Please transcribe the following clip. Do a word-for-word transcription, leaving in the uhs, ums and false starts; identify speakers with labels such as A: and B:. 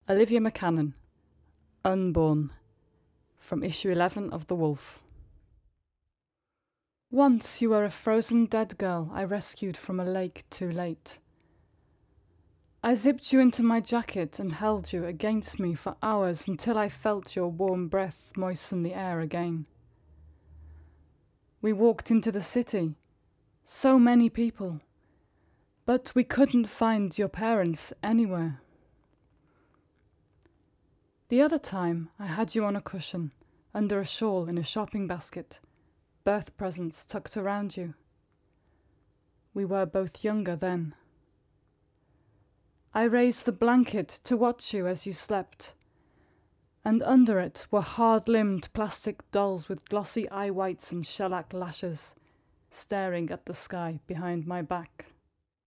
A: Olivia McCannon, Unborn, from issue eleven of The Wolf. Once you were a frozen dead girl I rescued from a lake too late. I zipped you into my jacket and held you against me for hours until I felt your warm breath moisten the air again. We walked into the city, so many people, but we couldn't find your parents anywhere. The other time I had you on a cushion, under a shawl in a shopping basket, birth presents tucked around you. We were both younger then. I raised the blanket to watch you as you slept, and under it were hard-limbed plastic dolls with glossy eye whites and shellac lashes, staring at the sky behind my back.